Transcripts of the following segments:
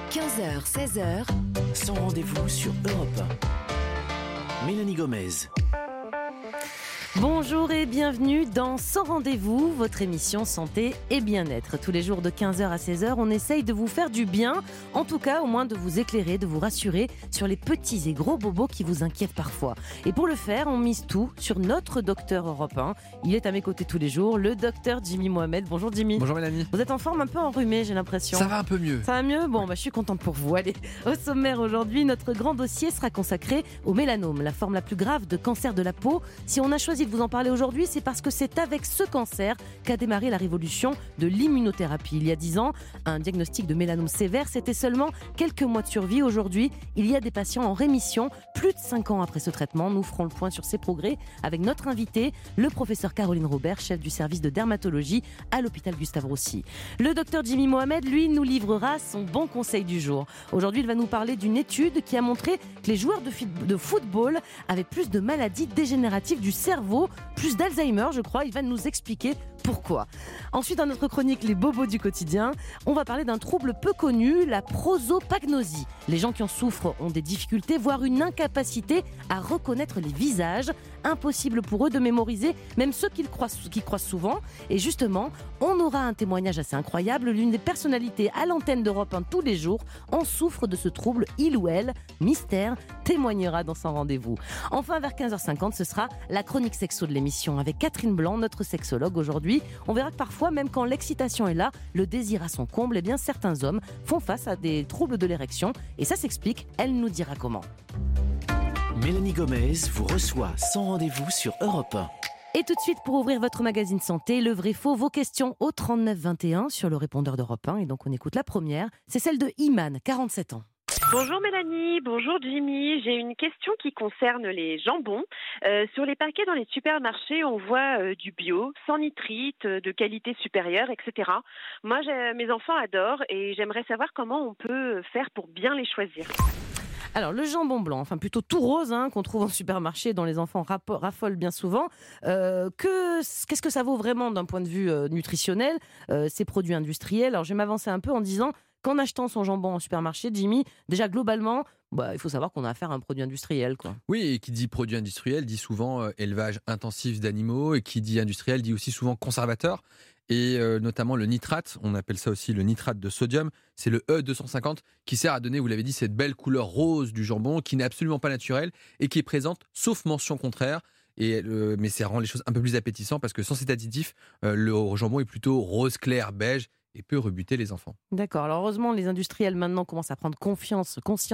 15h, 16h, Sans rendez-vous sur Europe 1. Mélanie Gomez. Bonjour et bienvenue dans Sans rendez-vous, votre émission santé et bien-être. Tous les jours de 15h à 16h, on essaye de vous faire du bien, en tout cas au moins de vous éclairer, de vous rassurer sur les petits et gros bobos qui vous inquiètent parfois. Et pour le faire, on mise tout sur notre docteur européen. Il est à mes côtés tous les jours, le docteur Jimmy Mohamed. Bonjour Jimmy. Bonjour Mélanie. Vous êtes en forme, un peu enrhumé, j'ai l'impression. Ça va un peu mieux. Ça va mieux ? Bon, je suis contente pour vous. Allez, au sommaire aujourd'hui, notre grand dossier sera consacré au mélanome, la forme la plus grave de cancer de la peau. Si on a choisi de vous en parler aujourd'hui, c'est parce que c'est avec ce cancer qu'a démarré la révolution de l'immunothérapie. Il y a 10 ans, un diagnostic de mélanome sévère, c'était seulement quelques mois de survie. Aujourd'hui, il y a des patients en rémission, plus de 5 ans après ce traitement. Nous ferons le point sur ces progrès avec notre invité, le professeur Caroline Robert, chef du service de dermatologie à l'hôpital Gustave Roussy. Le docteur Jimmy Mohamed, lui, nous livrera son bon conseil du jour. Aujourd'hui, il va nous parler d'une étude qui a montré que les joueurs de football avaient plus de maladies dégénératives du cerveau, plus d'Alzheimer, je crois. Il va nous expliquer pourquoi. Ensuite, dans notre chronique Les bobos du quotidien, on va parler d'un trouble peu connu, la prosopagnosie. Les gens qui en souffrent ont des difficultés, voire une incapacité à reconnaître les visages. Impossible pour eux de mémoriser, même ceux qui croisent souvent. Et justement, on aura un témoignage assez incroyable. L'une des personnalités à l'antenne d'Europe 1 tous les jours en souffre de ce trouble. Il ou elle, mystère, témoignera dans son rendez-vous. Enfin, vers 15h50, ce sera la chronique sexo de l'émission avec Catherine Blanc, notre sexologue aujourd'hui. On verra que parfois, même quand l'excitation est là, le désir à son comble, eh bien certains hommes font face à des troubles de l'érection. Et ça s'explique, elle nous dira comment. Mélanie Gomez vous reçoit Sans rendez-vous sur Europe 1. Et tout de suite, pour ouvrir votre magazine santé, le vrai faux, vos questions au 39 21 sur le répondeur d'Europe 1. Et donc on écoute la première, c'est celle de Iman, 47 ans. Bonjour Mélanie, bonjour Jimmy. J'ai une question qui concerne les jambons. Sur les paquets dans les supermarchés, on voit du bio, sans nitrite, de qualité supérieure, etc. Moi, mes enfants adorent et j'aimerais savoir comment on peut faire pour bien les choisir. Alors, le jambon blanc, enfin plutôt tout rose, qu'on trouve en supermarché, dont les enfants raffolent bien souvent. Qu'est-ce que ça vaut vraiment d'un point de vue nutritionnel, ces produits industriels ? Alors, je vais m'avancer un peu en disant qu'en achetant son jambon en supermarché, Jimmy, déjà globalement, il faut savoir qu'on a affaire à un produit industriel, quoi. Oui, et qui dit produit industriel dit souvent élevage intensif d'animaux, et qui dit industriel dit aussi souvent conservateur. Et notamment le nitrate, on appelle ça aussi le nitrate de sodium, c'est le E250 qui sert à donner, vous l'avez dit, cette belle couleur rose du jambon qui n'est absolument pas naturelle et qui est présente, sauf mention contraire. Mais ça rend les choses un peu plus appétissantes parce que sans cet additif, le jambon est plutôt rose clair, beige et peut rebuter les enfants. D'accord. Alors heureusement, les industriels maintenant commencent à prendre conscience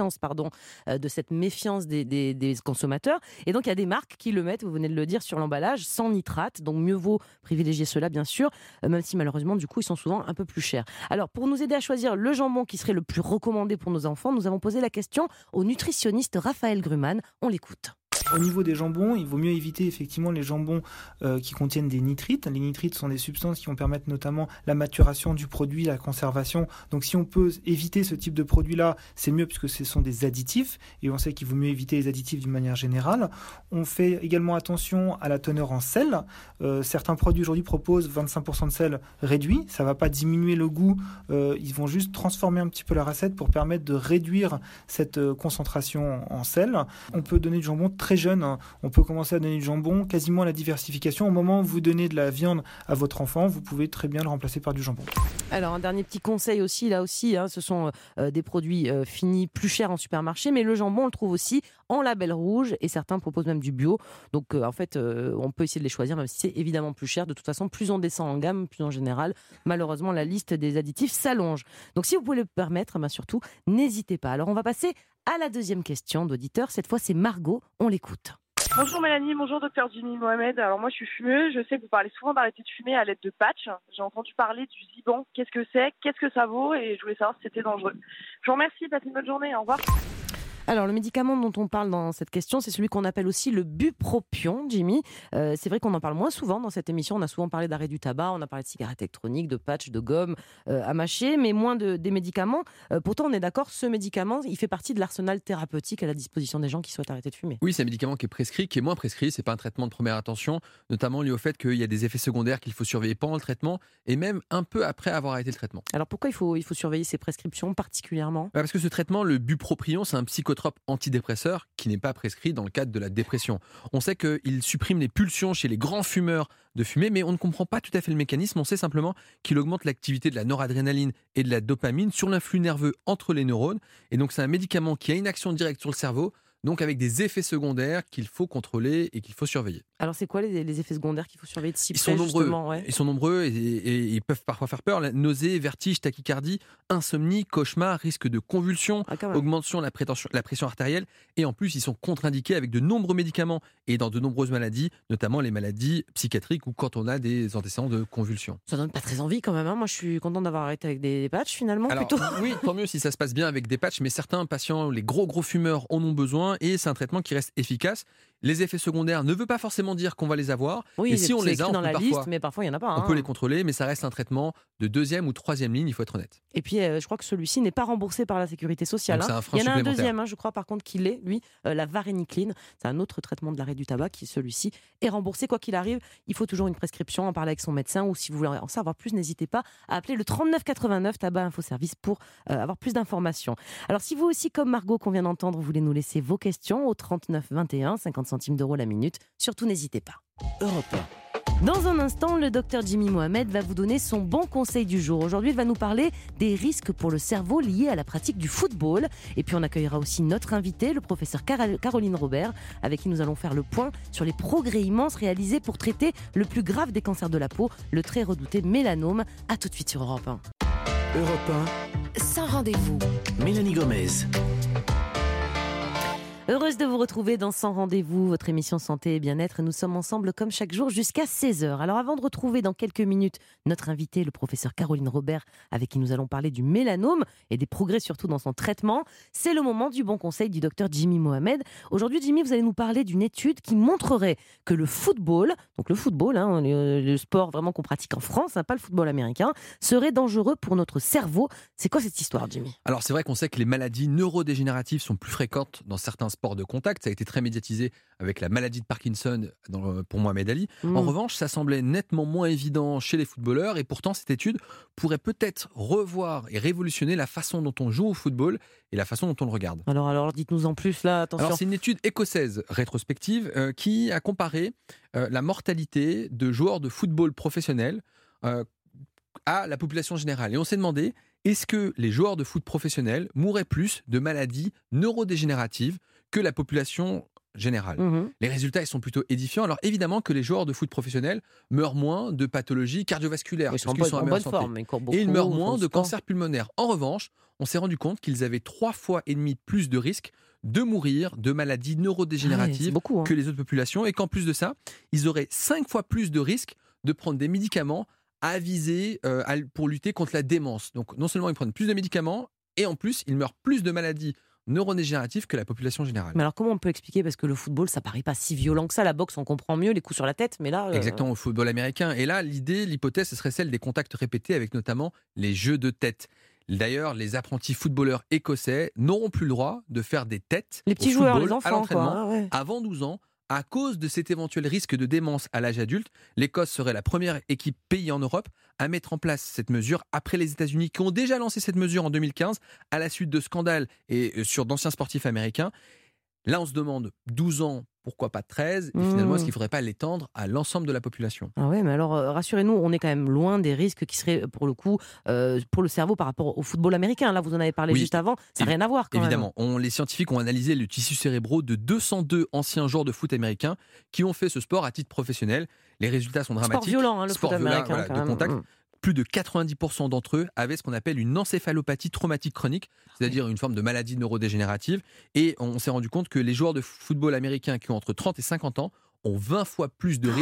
de cette méfiance des consommateurs. Et donc il y a des marques qui le mettent, vous venez de le dire, sur l'emballage, sans nitrate. Donc mieux vaut privilégier cela, bien sûr, même si malheureusement, du coup, ils sont souvent un peu plus chers. Alors pour nous aider à choisir le jambon qui serait le plus recommandé pour nos enfants, nous avons posé la question au nutritionniste Raphaël Gruman. On l'écoute. Au niveau des jambons, il vaut mieux éviter effectivement les jambons qui contiennent des nitrites. Les nitrites sont des substances qui vont permettre notamment la maturation du produit, la conservation. Donc si on peut éviter ce type de produit-là, c'est mieux puisque ce sont des additifs et on sait qu'il vaut mieux éviter les additifs d'une manière générale. On fait également attention à la teneur en sel. Certains produits aujourd'hui proposent 25% de sel réduit. Ça ne va pas diminuer le goût. Ils vont juste transformer un petit peu la recette pour permettre de réduire cette concentration en sel. On peut donner du jambon très jeune, on peut commencer à donner du jambon quasiment à la diversification. Au moment où vous donnez de la viande à votre enfant, vous pouvez très bien le remplacer par du jambon. Alors un dernier petit conseil aussi, ce sont des produits finis plus chers en supermarché, mais le jambon on le trouve aussi en label rouge et certains proposent même du bio. Donc on peut essayer de les choisir même si c'est évidemment plus cher. De toute façon, plus on descend en gamme, plus en général, malheureusement la liste des additifs s'allonge. Donc si vous pouvez le permettre, surtout n'hésitez pas. Alors on va passer à la deuxième question d'auditeur. Cette fois c'est Margot, on l'écoute. Bonjour Mélanie, bonjour docteur Jimmy Mohamed. Alors moi je suis fumeuse, je sais que vous parlez souvent d'arrêter de fumer à l'aide de patchs. J'ai entendu parler du Ziban, qu'est-ce que c'est, qu'est-ce que ça vaut et je voulais savoir si c'était dangereux. Je vous remercie, passez une bonne journée, au revoir. Alors, le médicament dont on parle dans cette question, c'est celui qu'on appelle aussi le bupropion, Jimmy. C'est vrai qu'on en parle moins souvent dans cette émission. On a souvent parlé d'arrêt du tabac, on a parlé de cigarettes électroniques, de patchs, de gomme à mâcher, mais moins des médicaments. Pourtant, on est d'accord, ce médicament, il fait partie de l'arsenal thérapeutique à la disposition des gens qui souhaitent arrêter de fumer. Oui, c'est un médicament qui est prescrit, qui est moins prescrit. C'est pas un traitement de première intention, notamment lié au fait qu'il y a des effets secondaires qu'il faut surveiller pendant le traitement et même un peu après avoir arrêté le traitement. Alors, pourquoi il faut surveiller ces prescriptions particulièrement ? Parce que ce traitement, le bupropion, c'est un psychotrope antidépresseur qui n'est pas prescrit dans le cadre de la dépression. On sait qu'il supprime les pulsions chez les grands fumeurs de fumer, mais on ne comprend pas tout à fait le mécanisme. On sait simplement qu'il augmente l'activité de la noradrénaline et de la dopamine sur l'influx nerveux entre les neurones. Et donc c'est un médicament qui a une action directe sur le cerveau, donc avec des effets secondaires qu'il faut contrôler et qu'il faut surveiller. Alors c'est quoi les effets secondaires qu'il faut surveiller de si Ils près, sont nombreux. justement, ouais. Ils sont nombreux et ils peuvent parfois faire peur. La nausée, vertige, tachycardie, insomnie, cauchemar, risque de convulsion, Ah, quand même. augmentation de la pression artérielle. Et en plus, ils sont contre-indiqués avec de nombreux médicaments et dans de nombreuses maladies, notamment les maladies psychiatriques ou quand on a des antécédents de convulsions. Ça donne pas très envie quand même. Moi, je suis contente d'avoir arrêté avec des patchs finalement. Alors, Plutôt. oui, tant mieux si ça se passe bien avec des patchs, mais certains patients, les gros fumeurs, en ont besoin et c'est un traitement qui reste efficace. Les effets secondaires ne veut pas forcément dire qu'on va les avoir. Oui, et si on c'est les a, écrit on dans peut la parfois, liste, mais parfois il y en a pas. on peut les contrôler, mais ça reste un traitement de 2e ou 3e ligne, il faut être honnête. Et puis, je crois que celui-ci n'est pas remboursé par la sécurité sociale. Donc, c'est un frein Il y en a un supplémentaire. deuxième, je crois, par contre, qui l'est, lui, la varénicline. C'est un autre traitement de l'arrêt du tabac qui, celui-ci, est remboursé. Quoi qu'il arrive, il faut toujours une prescription, en parler avec son médecin, ou si vous voulez en savoir plus, n'hésitez pas à appeler le 39 89 Tabac Info Service pour avoir plus d'informations. Alors, si vous aussi, comme Margot qu'on vient d'entendre, vous voulez nous laisser vos questions au 39 21, 50 centimes d'euros la minute, surtout n'hésitez pas. Europe 1. Dans un instant, le docteur Jimmy Mohamed va vous donner son bon conseil du jour. Aujourd'hui, il va nous parler des risques pour le cerveau liés à la pratique du football. Et puis, on accueillera aussi notre invité, le professeur Caroline Robert, avec qui nous allons faire le point sur les progrès immenses réalisés pour traiter le plus grave des cancers de la peau, le très redouté mélanome. A tout de suite sur Europe 1. Europe Sans rendez-vous. 1. Mélanie Gomez. Heureuse de vous retrouver dans Sans Rendez-vous, votre émission santé et bien-être. Nous sommes ensemble comme chaque jour jusqu'à 16h. Alors avant de retrouver dans quelques minutes notre invité, le professeur Caroline Robert, avec qui nous allons parler du mélanome et des progrès surtout dans son traitement, c'est le moment du bon conseil du docteur Jimmy Mohamed. Aujourd'hui, Jimmy, vous allez nous parler d'une étude qui montrerait que le football, donc le football, le sport vraiment qu'on pratique en France, pas le football américain, serait dangereux pour notre cerveau. C'est quoi cette histoire, Jimmy ? Alors c'est vrai qu'on sait que les maladies neurodégénératives sont plus fréquentes dans certains sports de contact. Ça a été très médiatisé avec la maladie de Parkinson pour Mohamed Ali. En revanche, ça semblait nettement moins évident chez les footballeurs et pourtant cette étude pourrait peut-être revoir et révolutionner la façon dont on joue au football et la façon dont on le regarde. Alors dites-nous en plus là, attention. Alors c'est une étude écossaise rétrospective qui a comparé la mortalité de joueurs de football professionnels à la population générale. Et on s'est demandé, est-ce que les joueurs de foot professionnels mourraient plus de maladies neurodégénératives que la population générale? Les résultats ils sont plutôt édifiants. Alors évidemment que les joueurs de foot professionnels meurent moins de pathologies cardiovasculaires Ils sont parce qu'ils sont en en meilleure bonne santé. forme, ils courent beaucoup, Et ils meurent ils font moins du de sport. cancers pulmonaires. En revanche, on s'est rendu compte qu'ils avaient 3,5 fois plus de risques de mourir de maladies neurodégénératives c'est beaucoup, que les autres populations et qu'en plus de ça, ils auraient 5 fois plus de risques de prendre des médicaments à viser pour lutter contre la démence. Donc non seulement ils prennent plus de médicaments et en plus ils meurent plus de maladies neurodégénératives que la population générale. Mais alors comment on peut expliquer, parce que le football ça paraît pas si violent que ça, la boxe on comprend mieux les coups sur la tête, mais là Exactement, au football américain. Et là, l'hypothèse, ce serait celle des contacts répétés avec notamment les jeux de tête. D'ailleurs, les apprentis footballeurs écossais n'auront plus le droit de faire des têtes les petits au joueurs, football, les à enfants l'entraînement quoi. Ouais. avant 12 ans. À cause de cet éventuel risque de démence à l'âge adulte, l'Écosse serait la première équipe pays en Europe à mettre en place cette mesure après les États-Unis qui ont déjà lancé cette mesure en 2015 à la suite de scandales et sur d'anciens sportifs américains. Là, on se demande 12 ans, pourquoi pas 13 et finalement, est-ce qu'il ne faudrait pas l'étendre à l'ensemble de la population? Ah ouais, mais alors rassurez-nous, on est quand même loin des risques qui seraient pour le coup pour le cerveau par rapport au football américain. Là, vous en avez parlé Oui. juste avant, ça n'a rien à voir quand Évidemment, les scientifiques ont analysé le tissu cérébraux de 202 anciens joueurs de foot américains qui ont fait ce sport à titre professionnel. Les résultats sont même. dramatiques. Sport violent, le Sport foot violent, américain voilà, quand de même. contact. Plus de 90% d'entre eux avaient ce qu'on appelle une encéphalopathie traumatique chronique, c'est-à-dire une forme de maladie neurodégénérative. Et on s'est rendu compte que les joueurs de football américains qui ont entre 30 et 50 ans ont 20 fois plus de risques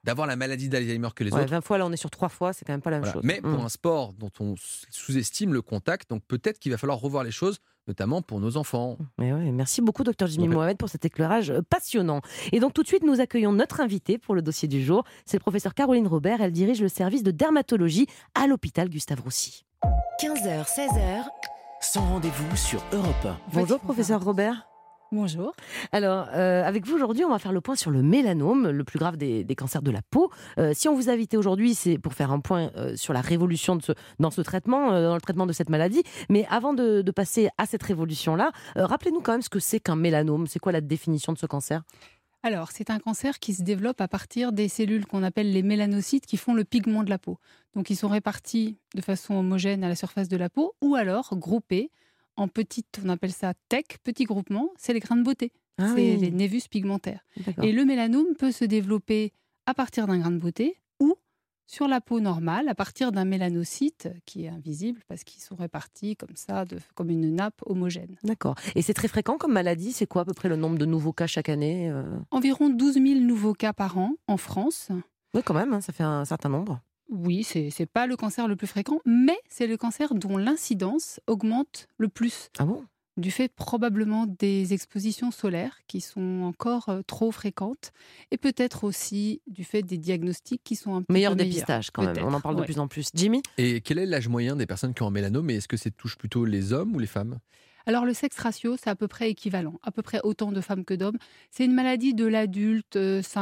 d'avoir la maladie d'Alzheimer que les Ouais, autres. 20 fois, là, on est sur 3 fois, c'est quand même pas la même Voilà. chose. Mais pour un sport dont on sous-estime le contact, donc peut-être qu'il va falloir revoir les choses, notamment pour nos enfants. Mais ouais, merci beaucoup, docteur Jimmy Ouais. Mohamed, pour cet éclairage passionnant. Et donc, tout de suite, nous accueillons notre invitée pour le dossier du jour. C'est le professeur Caroline Robert. Elle dirige le service de dermatologie à l'hôpital Gustave Roussy. 15h, 16h, sans rendez-vous sur Europe 1. Bonjour, professeur Robert. Bonjour. Alors, avec vous aujourd'hui, on va faire le point sur le mélanome, le plus grave des cancers de la peau. Si on vous a invité aujourd'hui, c'est pour faire un point sur la révolution dans ce traitement, dans le traitement de cette maladie. Mais avant de passer à cette révolution-là, rappelez-nous quand même ce que c'est qu'un mélanome. C'est quoi la définition de ce cancer ? Alors, c'est un cancer qui se développe à partir des cellules qu'on appelle les mélanocytes qui font le pigment de la peau. Donc, ils sont répartis de façon homogène à la surface de la peau ou alors groupés en petites, on appelle ça petits groupements, c'est les grains de beauté. Ah c'est oui. les névus pigmentaires. D'accord. Et le mélanome peut se développer à partir d'un grain de beauté ou sur la peau normale à partir d'un mélanocyte qui est invisible parce qu'ils sont répartis comme ça, comme une nappe homogène. D'accord. Et c'est très fréquent comme maladie ? C'est quoi à peu près le nombre de nouveaux cas chaque année ? Environ 12 000 nouveaux cas par an en France. Oui, quand même, hein, ça fait un certain nombre. Oui, c'est pas le cancer le plus fréquent, mais c'est le cancer dont l'incidence augmente le plus, Ah bon ? du fait probablement des expositions solaires qui sont encore trop fréquentes, et peut-être aussi du fait des diagnostics qui sont un peu Meilleur meilleurs. dépistage quand même, Peut-être, on en parle de ouais. plus en plus. Jimmy ? Et quel est l'âge moyen des personnes qui ont un mélanome et est-ce que ça touche plutôt les hommes ou les femmes ? Alors le sexe ratio, c'est à peu près équivalent, à peu près autant de femmes que d'hommes. C'est une maladie de l'adulte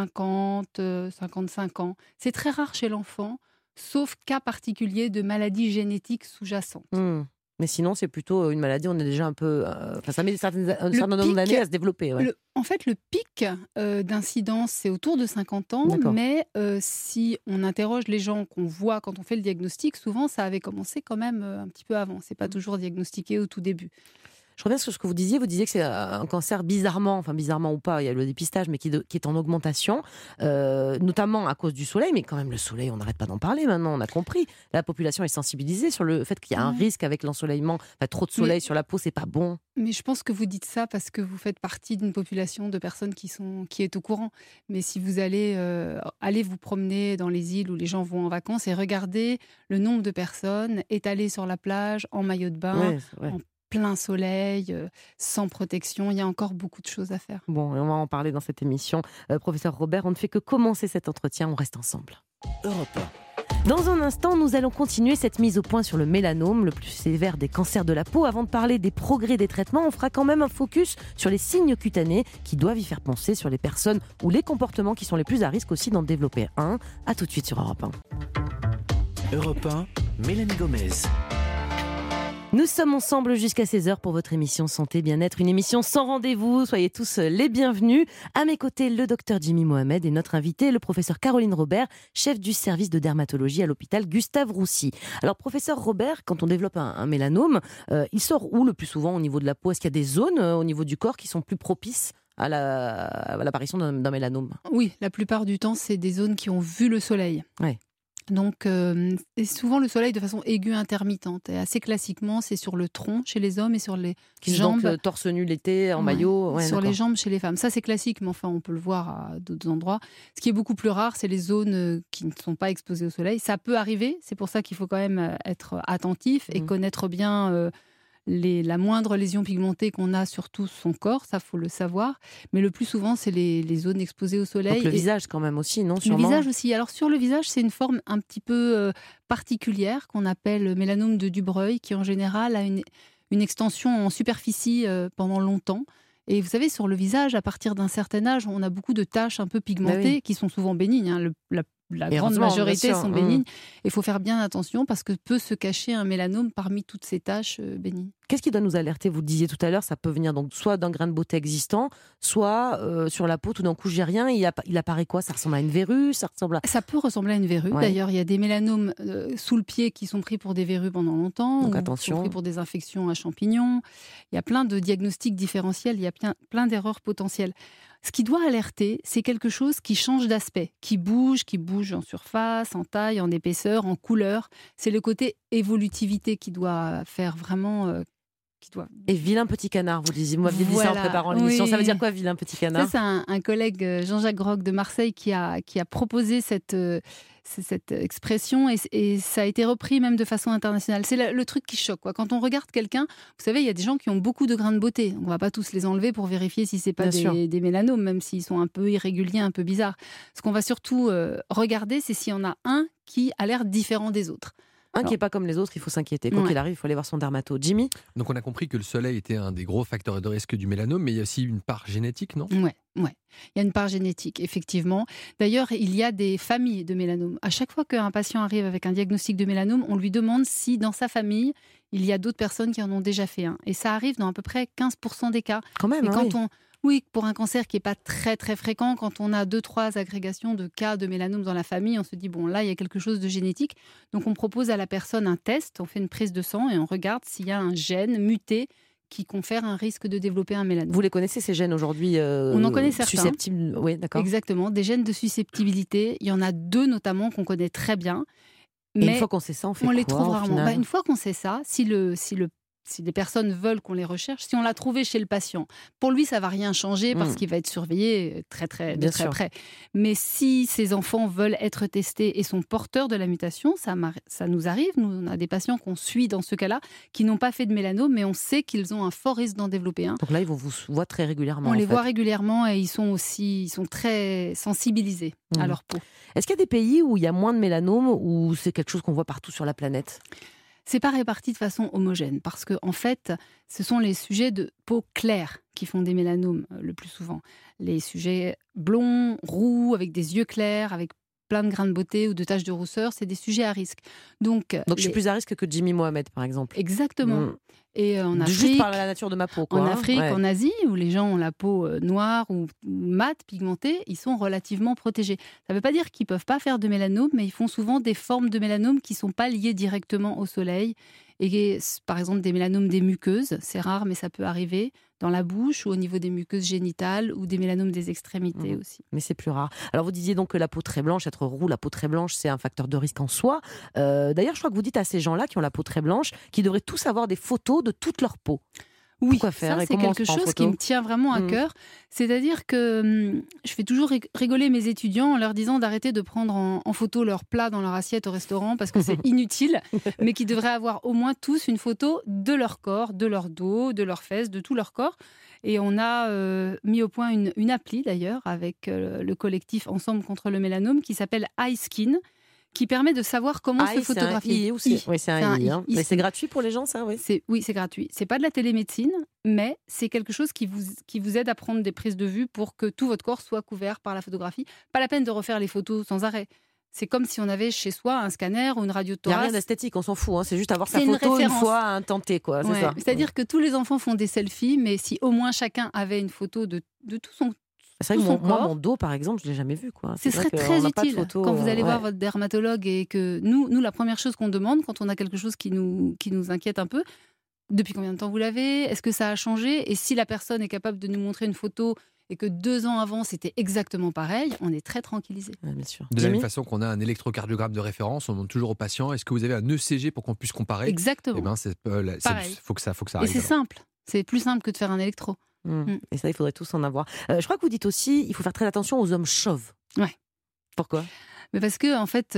50, 55 ans. C'est très rare chez l'enfant, sauf cas particulier de maladie génétique sous-jacente. Mais sinon, c'est plutôt une maladie, on est déjà un peu... ça met un certain Le nombre pic- d'années à se développer. Ouais. En fait, le pic d'incidence, c'est autour de 50 ans, D'accord. mais si on interroge les gens qu'on voit quand on fait le diagnostic, souvent ça avait commencé quand même un petit peu avant. C'est pas toujours diagnostiqué au tout début. Je reviens sur ce que vous disiez. Vous disiez que c'est un cancer bizarrement ou pas, il y a le dépistage, mais qui est en augmentation, notamment à cause du soleil. Mais quand même, le soleil, on n'arrête pas d'en parler maintenant, on a compris. La population est sensibilisée sur le fait qu'il y a un risque avec l'ensoleillement. Enfin, trop de soleil sur la peau, c'est pas bon. Mais je pense que vous dites ça parce que vous faites partie d'une population de personnes qui est au courant. Mais si vous allez vous promener dans les îles où les gens vont en vacances et regarder le nombre de personnes étalées sur la plage, en maillot de bain, Ouais, c'est vrai. en plein soleil, sans protection, il y a encore beaucoup de choses à faire. Bon, et on va en parler dans cette émission. Professeur Robert, on ne fait que commencer cet entretien, on reste ensemble. Europe 1. Dans un instant, nous allons continuer cette mise au point sur le mélanome, le plus sévère des cancers de la peau. Avant de parler des progrès des traitements, on fera quand même un focus sur les signes cutanés qui doivent y faire penser, sur les personnes ou les comportements qui sont les plus à risque aussi d'en développer un. A tout de suite sur Europe 1. Europe 1, Mélanie Gomez. Nous sommes ensemble jusqu'à 16h pour votre émission Santé Bien-être, une émission sans rendez-vous. Soyez tous les bienvenus. À mes côtés, le docteur Jimmy Mohamed et notre invité, le professeur Caroline Robert, chef du service de dermatologie à l'hôpital Gustave Roussy. Alors, professeur Robert, quand on développe un mélanome, il sort où le plus souvent au niveau de la peau ? Est-ce qu'il y a des zones au niveau du corps qui sont plus propices à l'apparition d'un mélanome ? Oui, la plupart du temps, c'est des zones qui ont vu le soleil. Ouais. Donc, et souvent le soleil de façon aiguë intermittente. Et assez classiquement, c'est sur le tronc chez les hommes et sur les jambes. Donc, torse nu l'été, en Ouais, maillot. Ouais, sur d'accord. les jambes chez les femmes. Ça, c'est classique, mais enfin, on peut le voir à d'autres endroits. Ce qui est beaucoup plus rare, c'est les zones qui ne sont pas exposées au soleil. Ça peut arriver, c'est pour ça qu'il faut quand même être attentif et connaître bien la moindre lésion pigmentée qu'on a sur tout son corps, ça faut le savoir. Mais le plus souvent, c'est les zones exposées au soleil. Donc le Et visage quand même aussi, non ? le Sûrement. visage aussi. Alors sur le visage, c'est une forme un petit peu particulière qu'on appelle mélanome de Dubreuil, qui en général a une extension en superficie pendant longtemps. Et vous savez, sur le visage, à partir d'un certain âge, on a beaucoup de taches un peu pigmentées qui sont souvent bénignes. Hein. La Et grande heureusement, majorité bien sûr. sont bénignes. Il faut faire bien attention parce que peut se cacher un mélanome parmi toutes ces taches bénignes. Qu'est-ce qui doit nous alerter ? Vous le disiez tout à l'heure, ça peut venir donc soit d'un grain de beauté existant, soit sur la peau, tout d'un coup, j'ai rien. Il apparaît quoi ? Ça ressemble à une verrue ? Ça peut ressembler à une verrue. Ouais. D'ailleurs, il y a des mélanomes sous le pied qui sont pris pour des verrues pendant longtemps. Donc ou attention. sont pris pour des infections à champignons. Il y a plein de diagnostics différentiels. Il y a plein d'erreurs potentielles. Ce qui doit alerter, c'est quelque chose qui change d'aspect, qui bouge en surface, en taille, en épaisseur, en couleur. C'est le côté évolutivité qui doit faire vraiment Et vilain petit canard, vous disiez. Vous m'aviez dit ça en préparant l'émission. Oui. Ça veut dire quoi, vilain petit canard ? Ça, c'est un collègue, Jean-Jacques Groc de Marseille, qui a proposé cette expression et ça a été repris même de façon internationale. C'est le truc qui choque, quoi. Quand on regarde quelqu'un, vous savez, il y a des gens qui ont beaucoup de grains de beauté. On ne va pas tous les enlever pour vérifier si ce n'est pas des mélanomes, même s'ils sont un peu irréguliers, un peu bizarres. Ce qu'on va surtout regarder, c'est s'il y en a un qui a l'air différent des autres. Un qui n'est pas comme les autres, il faut s'inquiéter. Quoi qu'il arrive, il faut aller voir son dermato. Jimmy ? Donc on a compris que le soleil était un des gros facteurs de risque du mélanome, mais il y a aussi une part génétique, non ? Ouais. Il y a une part génétique, effectivement. D'ailleurs, il y a des familles de mélanome. À chaque fois qu'un patient arrive avec un diagnostic de mélanome, on lui demande si dans sa famille, il y a d'autres personnes qui en ont déjà fait un. Et ça arrive dans à peu près 15% des cas. Quand même, Oui, pour un cancer qui n'est pas très très fréquent, quand on a 2-3 agrégations de cas de mélanome dans la famille, on se dit, bon, là, il y a quelque chose de génétique. Donc, on propose à la personne un test, on fait une prise de sang et on regarde s'il y a un gène muté qui confère un risque de développer un mélanome. Vous les connaissez, ces gènes, aujourd'hui On en connaît certains. Susceptibles, oui, d'accord. Exactement, des gènes de susceptibilité. Il y en a 2 notamment qu'on connaît très bien. Mais une fois qu'on sait ça, on fait quoi, les trouve rarement. Une fois qu'on sait ça, si des personnes veulent qu'on les recherche, si on l'a trouvé chez le patient, pour lui, ça ne va rien changer parce qu'il va être surveillé très près. Mais si ces enfants veulent être testés et sont porteurs de la mutation, ça nous arrive. Nous, on a des patients qu'on suit dans ce cas-là, qui n'ont pas fait de mélanome, mais on sait qu'ils ont un fort risque d'en développer un. Donc là, ils vous voient très régulièrement. On les voit régulièrement et ils sont très sensibilisés à leur peau. Est-ce qu'il y a des pays où il y a moins de mélanome ou c'est quelque chose qu'on voit partout sur la planète ? C'est pas réparti de façon homogène parce que en fait, ce sont les sujets de peau claire qui font des mélanomes le plus souvent. Les sujets blonds, roux, avec des yeux clairs, avec plein de grains de beauté ou de taches de rousseur, c'est des sujets à risque. Donc je suis plus à risque que Jimmy Mohamed, par exemple. Exactement. Et en Afrique, juste par la nature de ma peau, quoi. En Afrique, en Asie, où les gens ont la peau noire ou mate, pigmentée, ils sont relativement protégés. Ça ne veut pas dire qu'ils ne peuvent pas faire de mélanome, mais ils font souvent des formes de mélanome qui ne sont pas liées directement au soleil. Et par exemple, des mélanomes des muqueuses, c'est rare, mais ça peut arriver, dans la bouche ou au niveau des muqueuses génitales ou des mélanomes des extrémités aussi. Mais c'est plus rare. Alors vous disiez donc que la peau très blanche, être roux, la peau très blanche, c'est un facteur de risque en soi. D'ailleurs, je crois que vous dites à ces gens-là qui ont la peau très blanche qu'ils devraient tous avoir des photos de toute leur peau. Oui, ça c'est quelque chose qui me tient vraiment à cœur. C'est-à-dire que je fais toujours rigoler mes étudiants en leur disant d'arrêter de prendre en photo leur plat dans leur assiette au restaurant parce que c'est inutile, mais qu'ils devraient avoir au moins tous une photo de leur corps, de leur dos, de leurs fesses, de tout leur corps. Et on a mis au point une appli d'ailleurs avec le collectif Ensemble contre le mélanome qui s'appelle iSkin, qui permet de savoir comment se photographier. Oui, c'est un I. Mais c'est gratuit pour les gens, ça, oui. C'est gratuit. C'est pas de la télémédecine, mais c'est quelque chose qui vous aide à prendre des prises de vue pour que tout votre corps soit couvert par la photographie. Pas la peine de refaire les photos sans arrêt. C'est comme si on avait chez soi un scanner ou une radio de thorax. Il n'y a rien d'esthétique, on s'en fout. Hein. C'est juste avoir sa photo une fois à un tenté, quoi. C'est ça. C'est-à-dire que tous les enfants font des selfies, mais si au moins chacun avait une photo de tout son C'est vrai que moi, mon dos, par exemple, je ne l'ai jamais vu. Ce serait très utile quand vous allez voir votre dermatologue et que nous, la première chose qu'on demande quand on a quelque chose qui nous inquiète un peu, depuis combien de temps vous l'avez ? Est-ce que ça a changé ? Et si la personne est capable de nous montrer une photo et que 2 ans avant, c'était exactement pareil, on est très tranquillisé. Ouais, bien sûr. De la même façon qu'on a un électrocardiogramme de référence, on demande toujours aux patients, est-ce que vous avez un ECG pour qu'on puisse comparer ? Exactement. Eh ben, faut que ça arrive. Et c'est simple. C'est plus simple que de faire un électro. Et ça, il faudrait tous en avoir. Je crois que vous dites aussi, il faut faire très attention aux hommes chauves. Ouais. Pourquoi ? Mais parce que en fait,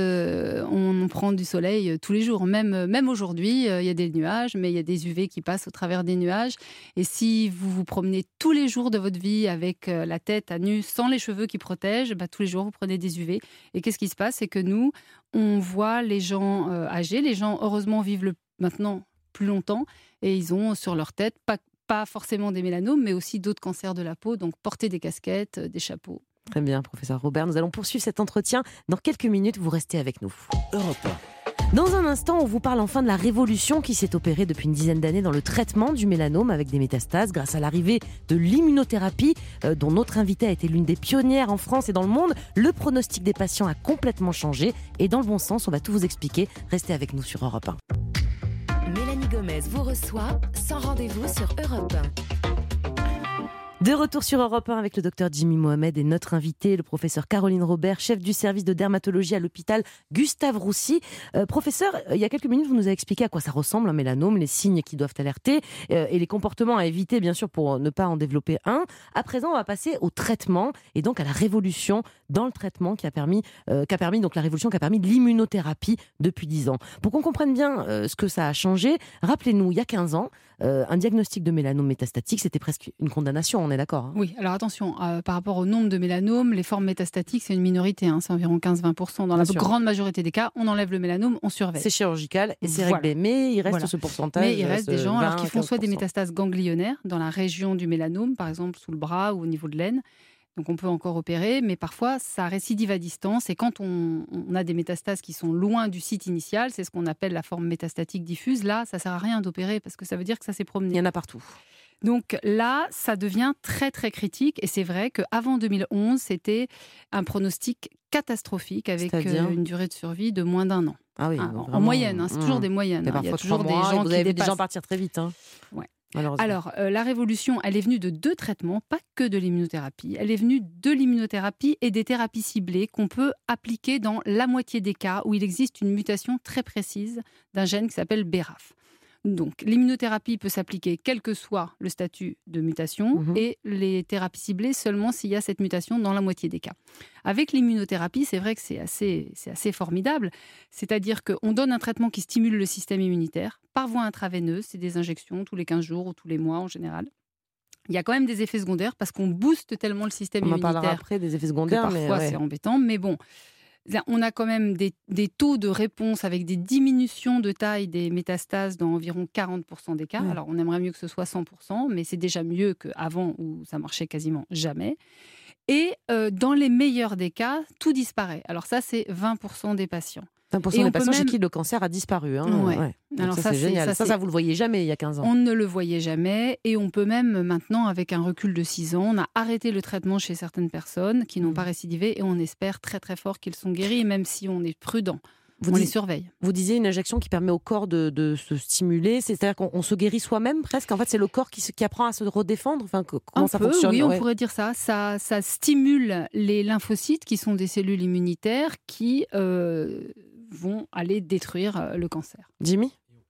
on prend du soleil tous les jours. Même aujourd'hui, il y a des nuages, mais il y a des UV qui passent au travers des nuages. Et si vous vous promenez tous les jours de votre vie avec la tête à nu, sans les cheveux qui protègent, tous les jours vous prenez des UV. Et qu'est-ce qui se passe ? C'est que nous, on voit les gens âgés. Les gens, heureusement, vivent maintenant plus longtemps et ils ont sur leur tête pas forcément des mélanomes, mais aussi d'autres cancers de la peau. Donc porter des casquettes, des chapeaux. Très bien, professeur Robert. Nous allons poursuivre cet entretien. Dans quelques minutes, vous restez avec nous. Europe 1. Dans un instant, on vous parle enfin de la révolution qui s'est opérée depuis une dizaine d'années dans le traitement du mélanome avec des métastases grâce à l'arrivée de l'immunothérapie dont notre invitée a été l'une des pionnières en France et dans le monde. Le pronostic des patients a complètement changé et dans le bon sens, on va tout vous expliquer. Restez avec nous sur Europe 1. Mélanie Gomez vous reçoit sans rendez-vous sur Europe 1. De retour sur Europe 1 avec le docteur Jimmy Mohamed et notre invité, le professeur Caroline Robert, chef du service de dermatologie à l'hôpital Gustave Roussy. Professeur, il y a quelques minutes, vous nous avez expliqué à quoi ça ressemble un mélanome, les signes qui doivent alerter et les comportements à éviter, bien sûr, pour ne pas en développer un. À présent, on va passer au traitement et donc à la révolution dans le traitement qui a permis l'immunothérapie depuis 10 ans. Pour qu'on comprenne bien ce que ça a changé, rappelez-nous, il y a 15 ans, un diagnostic de mélanome métastatique, c'était presque une condamnation, on est d'accord, hein. Oui, alors attention, par rapport au nombre de mélanomes, les formes métastatiques, c'est une minorité, c'est environ 15-20%. Dans la grande majorité des cas, on enlève le mélanome, on surveille. C'est chirurgical et c'est réglé, mais il reste ce pourcentage. Mais il reste des gens qui font soit des métastases ganglionnaires dans la région du mélanome, par exemple sous le bras ou au niveau de l'aine. Donc on peut encore opérer, mais parfois ça récidive à distance. Et quand on a des métastases qui sont loin du site initial, c'est ce qu'on appelle la forme métastatique diffuse, là ça ne sert à rien d'opérer parce que ça veut dire que ça s'est promené. Il y en a partout. Donc là, ça devient très très critique. Et c'est vrai qu'avant 2011, c'était un pronostic catastrophique avec une durée de survie de moins d'1 an. Ah oui, en moyenne, c'est toujours des moyennes. Il y a toujours des gens vous qui avez dépassent. Des gens partir très vite. Ouais. Alors, la révolution, elle est venue de 2 traitements, pas que de l'immunothérapie. Elle est venue de l'immunothérapie et des thérapies ciblées qu'on peut appliquer dans la moitié des cas où il existe une mutation très précise d'un gène qui s'appelle BRAF. Donc, l'immunothérapie peut s'appliquer quel que soit le statut de mutation et les thérapies ciblées seulement s'il y a cette mutation dans la moitié des cas. Avec l'immunothérapie, c'est vrai que c'est assez formidable. C'est-à-dire qu'on donne un traitement qui stimule le système immunitaire par voie intraveineuse. C'est des injections tous les 15 jours ou tous les mois en général. Il y a quand même des effets secondaires parce qu'on booste tellement le système immunitaire. On en parlera après des effets secondaires. Parfois, c'est embêtant. Mais bon, on a quand même des taux de réponse avec des diminutions de taille des métastases dans environ 40% des cas. Alors, on aimerait mieux que ce soit 100%, mais c'est déjà mieux qu'avant où ça marchait quasiment jamais. Et dans les meilleurs des cas, tout disparaît. Alors ça, c'est 20% des patients. 20% des patients chez qui le cancer a disparu. Ouais. Alors ça, c'est génial. Ça, vous ne le voyez jamais il y a 15 ans. On ne le voyait jamais. Et on peut même maintenant, avec un recul de 6 ans, on a arrêté le traitement chez certaines personnes qui n'ont pas récidivé et on espère très très fort qu'ils sont guéris, même si on est prudent. On les surveille. Vous disiez une injection qui permet au corps de se stimuler, c'est-à-dire qu'on se guérit soi-même presque. En fait, c'est le corps qui apprend à se redéfendre. Enfin, comment ça fonctionne? Oui, on pourrait dire ça. Ça stimule les lymphocytes, qui sont des cellules immunitaires qui vont aller détruire le cancer. Jimmy ?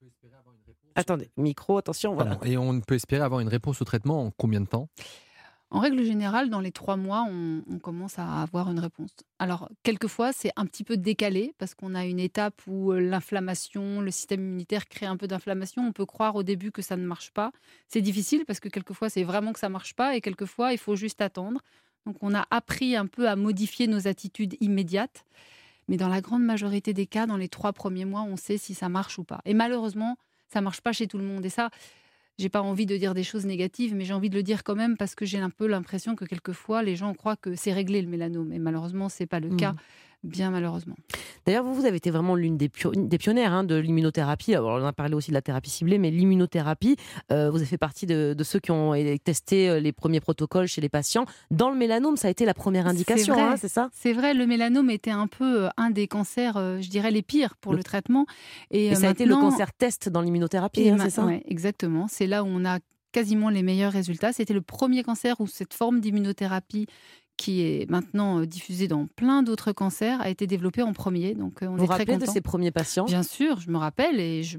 Attendez, micro, attention. Voilà. Et on peut espérer avoir une réponse au traitement en combien de temps ? En règle générale, dans les 3 mois, on commence à avoir une réponse. Alors, quelquefois, c'est un petit peu décalé parce qu'on a une étape où l'inflammation, le système immunitaire crée un peu d'inflammation. On peut croire au début que ça ne marche pas. C'est difficile parce que quelquefois, c'est vraiment que ça ne marche pas et quelquefois, il faut juste attendre. Donc, on a appris un peu à modifier nos attitudes immédiates. Mais dans la grande majorité des cas, dans les 3 premiers mois, on sait si ça marche ou pas. Et malheureusement, ça ne marche pas chez tout le monde. Et ça, j'ai pas envie de dire des choses négatives, mais j'ai envie de le dire quand même parce que j'ai un peu l'impression que quelquefois, les gens croient que c'est réglé le mélanome. Et malheureusement, ce n'est pas le cas. Bien malheureusement. D'ailleurs, vous avez été vraiment l'une des pionnières de l'immunothérapie. Alors, on a parlé aussi de la thérapie ciblée, mais l'immunothérapie, vous avez fait partie de ceux qui ont testé les premiers protocoles chez les patients. Dans le mélanome, ça a été la première indication, c'est ça ? C'est vrai, le mélanome était un peu un des cancers, je dirais, les pires pour le traitement. Et ça a été le cancer test dans l'immunothérapie, c'est ça ? Oui, exactement. C'est là où on a quasiment les meilleurs résultats. C'était le premier cancer où cette forme d'immunothérapie qui est maintenant diffusée dans plein d'autres cancers, a été développée en premier. Donc, on est très content. Vous vous rappelez de ces premiers patients ? Bien sûr, je me rappelle et il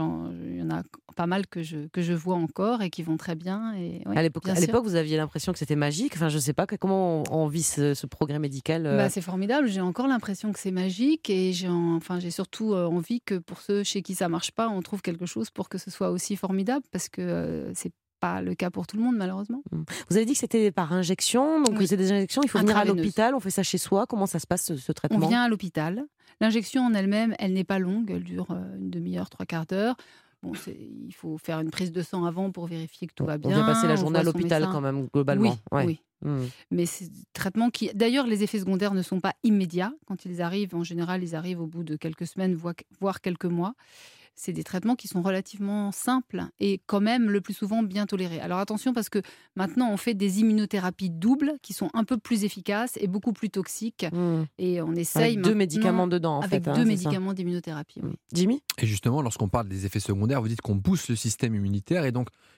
y en a pas mal que je vois encore et qui vont très bien. Et, ouais, à l'époque, vous aviez l'impression que c'était magique. Enfin, je ne sais pas comment on vit ce progrès médical. C'est formidable. J'ai encore l'impression que c'est magique et j'ai surtout envie que pour ceux chez qui ça ne marche pas, on trouve quelque chose pour que ce soit aussi formidable parce que c'est pas le cas pour tout le monde, malheureusement. Vous avez dit que c'était par injection, donc c'est des injections, il faut venir à l'hôpital, on fait ça chez soi. Comment ça se passe, ce traitement ? On vient à l'hôpital. L'injection en elle-même, elle n'est pas longue, elle dure une demi-heure, 3/4 d'heure. Bon, il faut faire une prise de sang avant pour vérifier que tout va bien. On vient passer la journée à l'hôpital quand même, globalement. Oui. Mais c'est des traitements qui... D'ailleurs, les effets secondaires ne sont pas immédiats. Quand ils arrivent, en général, ils arrivent au bout de quelques semaines, voire quelques mois. C'est des traitements qui sont relativement simples et quand même le plus souvent bien tolérés. Alors attention parce que maintenant on fait des immunothérapies doubles qui sont un peu plus efficaces et beaucoup plus toxiques. Et on essaye avec 2 médicaments dedans avec 2 médicaments d'immunothérapie. Jimmy ? Et justement, lorsqu'on parle des effets secondaires, vous dites qu'on booste le système immunitaire et donc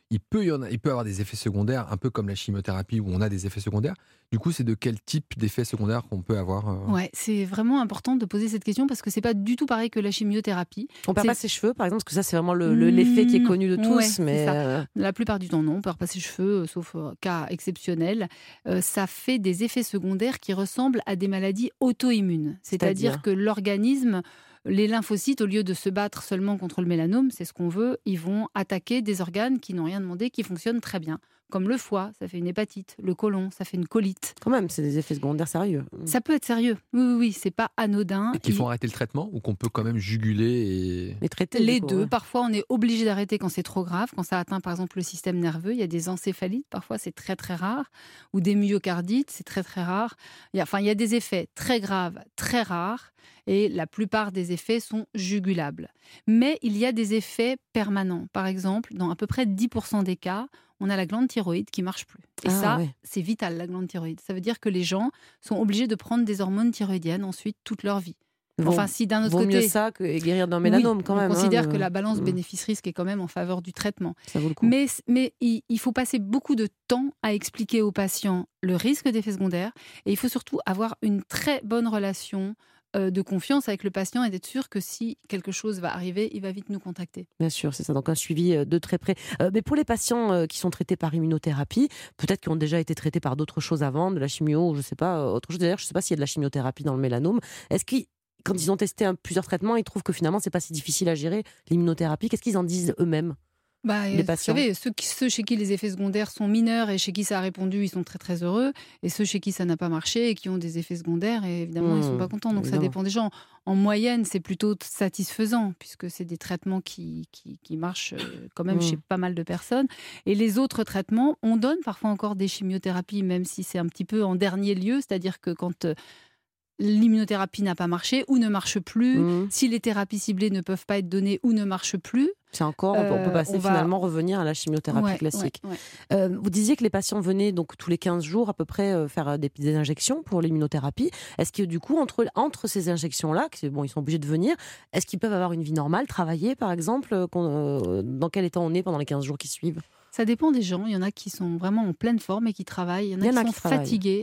il peut avoir des effets secondaires, un peu comme la chimiothérapie où on a des effets secondaires. Du coup, c'est de quel type d'effets secondaires qu'on peut avoir Ouais, c'est vraiment important de poser cette question parce que c'est pas du tout pareil que la chimiothérapie. On perd pas ses cheveux, par exemple, parce que ça, c'est vraiment l'effet qui est connu de tous. Ouais, mais c'est ça. La plupart du temps, non, on perd pas ses cheveux, sauf cas exceptionnels. Ça fait des effets secondaires qui ressemblent à des maladies auto-immunes. C'est-à-dire que l'organisme, les lymphocytes, au lieu de se battre seulement contre le mélanome, c'est ce qu'on veut, ils vont attaquer des organes qui n'ont rien demandé, qui fonctionnent très bien. Comme le foie, ça fait une hépatite. Le côlon, ça fait une colite. Quand même, c'est des effets secondaires sérieux. Ça peut être sérieux. Oui, c'est pas anodin. Et qu'il faut arrêter le traitement ou qu'on peut quand même juguler et traiter les deux. Ouais. Parfois, on est obligé d'arrêter quand c'est trop grave, quand ça atteint par exemple le système nerveux. Il y a des encéphalites, parfois c'est très très rare, ou des myocardites, c'est très très rare. Il y a des effets très graves, très rares, et la plupart des effets sont jugulables. Mais il y a des effets permanents. Par exemple, dans à peu près 10% des cas, on a la glande thyroïde qui ne marche plus. Et c'est vital, la glande thyroïde. Ça veut dire que les gens sont obligés de prendre des hormones thyroïdiennes ensuite toute leur vie. Enfin, si d'un autre côté, mieux ça que guérir d'un mélanome quand même. On considère que la balance bénéfice-risque est quand même en faveur du traitement. Ça vaut le coup. Mais il faut passer beaucoup de temps à expliquer aux patients le risque d'effets secondaires et il faut surtout avoir une très bonne relation de confiance avec le patient et d'être sûr que si quelque chose va arriver, il va vite nous contacter. Bien sûr, c'est ça. Donc un suivi de très près. Mais pour les patients qui sont traités par immunothérapie, peut-être qu'ils ont déjà été traités par d'autres choses avant, de la chimio, je ne sais pas, autre chose. D'ailleurs, je ne sais pas s'il y a de la chimiothérapie dans le mélanome. Est-ce qu'ils quand ils ont testé plusieurs traitements, ils trouvent que finalement, c'est pas si difficile à gérer, l'immunothérapie. Qu'est-ce qu'ils en disent eux-mêmes, les patients? Vous savez, ceux chez qui les effets secondaires sont mineurs et chez qui ça a répondu, ils sont très très heureux. Et ceux chez qui ça n'a pas marché et qui ont des effets secondaires, et évidemment, ils ne sont pas contents. Donc ça dépend des gens. En moyenne, c'est plutôt satisfaisant, puisque c'est des traitements qui marchent quand même chez pas mal de personnes. Et les autres traitements, on donne parfois encore des chimiothérapies, même si c'est un petit peu en dernier lieu. C'est-à-dire que quand l'immunothérapie n'a pas marché ou ne marche plus, si les thérapies ciblées ne peuvent pas être données ou ne marchent plus. C'est encore, on peut passer finalement revenir à la chimiothérapie classique. Vous disiez que les patients venaient donc tous les 15 jours à peu près faire des injections pour l'immunothérapie. Est-ce que du coup, entre ces injections-là, ils sont obligés de venir, est-ce qu'ils peuvent avoir une vie normale, travailler par exemple, dans quel état on est pendant les 15 jours qui suivent? Ça dépend des gens. Il y en a qui sont vraiment en pleine forme et qui travaillent. Il y en a qui sont fatigués.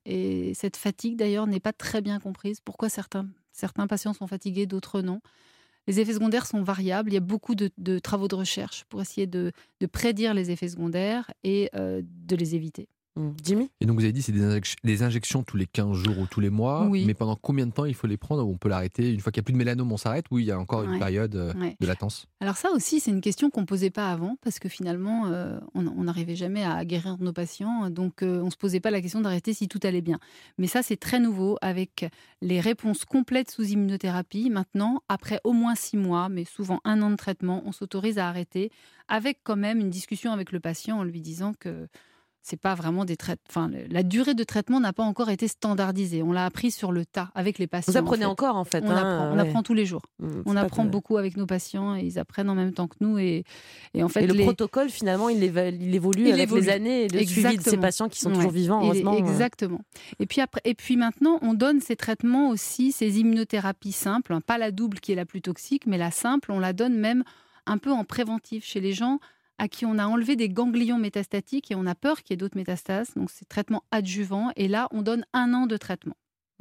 Et cette fatigue, d'ailleurs, n'est pas très bien comprise. Pourquoi certains patients sont fatigués, d'autres non? Les effets secondaires sont variables. Il y a beaucoup de travaux de recherche pour essayer de prédire les effets secondaires et de les éviter. Jimmy? Et donc vous avez dit c'est des injections tous les 15 jours ou tous les mois, mais pendant combien de temps il faut les prendre? On peut l'arrêter une fois qu'il n'y a plus de mélanome, on s'arrête, ou il y a encore une période de latence? Alors ça aussi, c'est une question qu'on ne posait pas avant, parce que finalement, on n'arrivait jamais à guérir nos patients, donc on ne se posait pas la question d'arrêter si tout allait bien. Mais ça, c'est très nouveau, avec les réponses complètes sous immunothérapie. Maintenant, après au moins 6 mois, mais souvent 1 an de traitement, on s'autorise à arrêter, avec quand même une discussion avec le patient en lui disant que c'est pas vraiment des traitements. Enfin, la durée de traitement n'a pas encore été standardisée. On l'a appris sur le tas avec les patients. Vous apprenez encore en fait. On apprend tous les jours. On apprend beaucoup avec nos patients et ils apprennent en même temps que nous. Et en fait, le protocole finalement, il évolue avec les années et le suivi de ces patients qui sont toujours vivants. Heureusement. Exactement. Et puis maintenant, on donne ces traitements aussi, ces immunothérapies simples, pas la double qui est la plus toxique, mais la simple. On la donne même un peu en préventif chez les gens à qui on a enlevé des ganglions métastatiques et on a peur qu'il y ait d'autres métastases. Donc, c'est traitement adjuvant. Et là, on donne 1 an de traitement.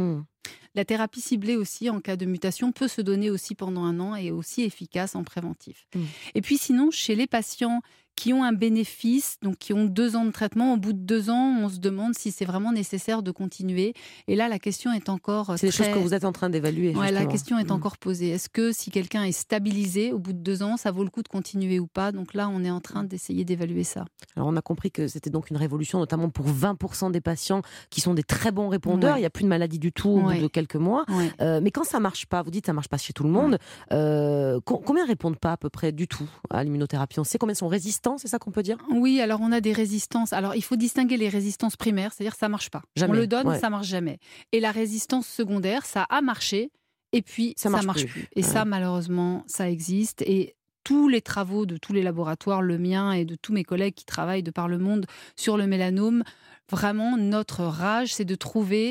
La thérapie ciblée aussi, en cas de mutation, peut se donner aussi pendant 1 an et est aussi efficace en préventif. Et puis sinon, chez les patients qui ont un bénéfice, donc qui ont 2 ans de traitement, au bout de 2 ans, on se demande si c'est vraiment nécessaire de continuer. Et là, la question est encore C'est des choses que vous êtes en train d'évaluer. La question est encore posée. Est-ce que si quelqu'un est stabilisé au bout de 2 ans, ça vaut le coup de continuer ou pas? Donc là, on est en train d'essayer d'évaluer ça. Alors, on a compris que c'était donc une révolution, notamment pour 20% des patients qui sont des très bons répondeurs. Il n'y a plus de maladie du tout au bout de quelques mois. Mais quand ça ne marche pas, vous dites que ça ne marche pas chez tout le monde, combien répondent pas à peu près du tout à l'immunothérapie? On sait combien sont résistants? C'est ça qu'on peut dire? Oui, alors on a des résistances. Alors il faut distinguer les résistances primaires, c'est-à-dire que ça ne marche pas. Jamais. On le donne, ça ne marche jamais. Et la résistance secondaire, ça a marché et puis ça ne marche plus. Et ça, malheureusement, ça existe. Et tous les travaux de tous les laboratoires, le mien et de tous mes collègues qui travaillent de par le monde sur le mélanome, vraiment, notre rage, c'est de trouver